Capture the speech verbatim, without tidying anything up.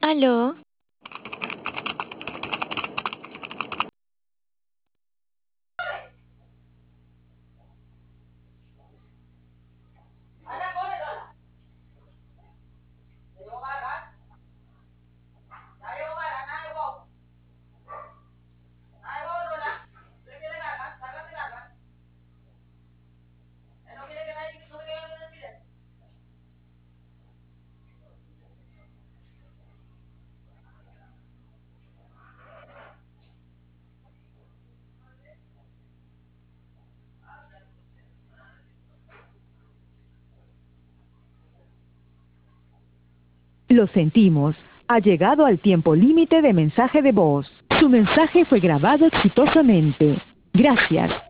Aló, Lo sentimos. Ha llegado al tiempo límite de mensaje de voz. Su mensaje fue grabado exitosamente. Gracias.